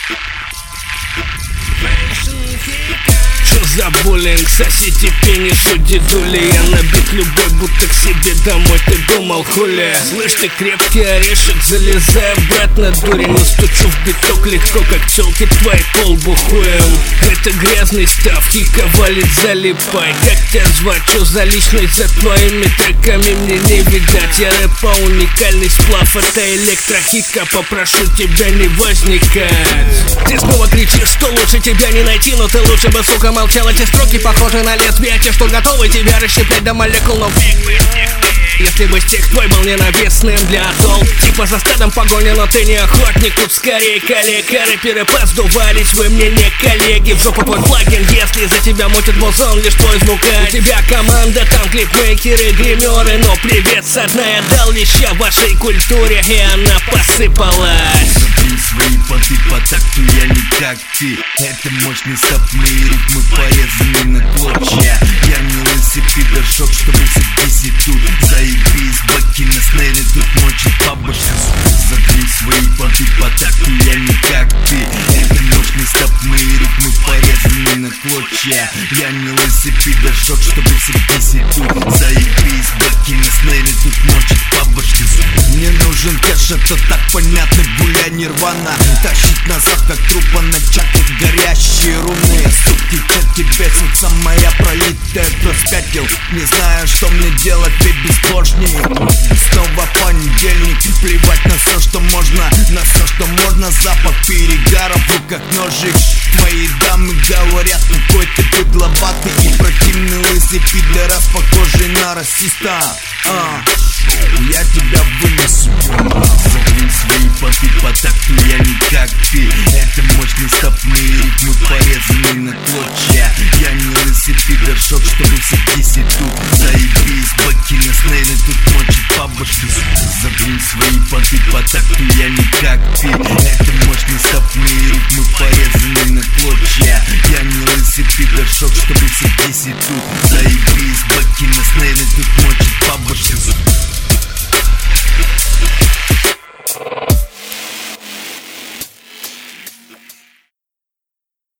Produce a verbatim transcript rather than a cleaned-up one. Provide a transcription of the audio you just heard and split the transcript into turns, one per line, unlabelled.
Что за буллинг, соседи пенис, дедули. Я набит любой, будто к себе домой, ты думал хули. Слышь, ты крепкий орешек, залезай обратно, дурень. Настучу в биток легко, как челки твои полбу хуем. Это грязный став, хика валит, залипай. Как тебя звать, что за личность, за твоими треками мне не видать. Я рэпа уникальный сплав, это электрохика, попрошу тебя не возникать. Ты снова кричишь, что лучше тебя не найти, но ты лучше бы, сука, молчал. Эти строки похожи на лезвие, те, что готовы тебя расщеплять до молекул. Но фиг бы стих ты, если бы стих твой был ненавистным для толп. Типа за стадом погони, но ты не охотник. Тут скорее коллега, рэперы поздувались, вы мне не коллеги. В жопу твой плагин, если за тебя мутит музон, лишь твой звукач. У тебя команда, там клипмейкеры, гримеры. Но привет со дна я дал леща вашей культуре, и она посыпалась.
Смотри свои поты по такту, я не как ты. Это мощный став, мои ритмы порезаны на клочья. Я не лысый пидоршок, чтобы сидеть тут. Заебись, баки на снэре, тут ночи бабушка. Смотри свои поты по такту, я не как ты. Это мощный став, мои ритмы порезаны на клочья. Я не лысый пидоршок, чтобы сидеть тут. Заебись, баки на снэре, тут ночи бабушка. Мне нужен кэш, это так понятно, гуляй нирвана. Тащить назад, как трупа на чаке, горящие руны. Суки, черти бесятся, моя пролитая кровь спятил. Не знаю, что мне делать, ты безбожник. Снова понедельник, плевать на все, что можно. На все, что можно, запах перегара, в руках ножик. Мои дамы говорят, какой ты быдловатый и противный лысый пидорас, похожий на расиста. а. Я тебя вынесу. Закрой свои поты по такту, я не как ты. Это мощный став, мои ритмы порезаны на клочья. Я не лысый пидоршок, чтобы сидеть тут. Заебись, баки на снэре, тут мочит бабушку. Закрой свои поты по такту, я не как ты. Это мощный став, мои ритмы порезаны на клочья. Я не лысый пидоршок, чтобы сидеть тут. Заебись, баки на снэре, тут мочит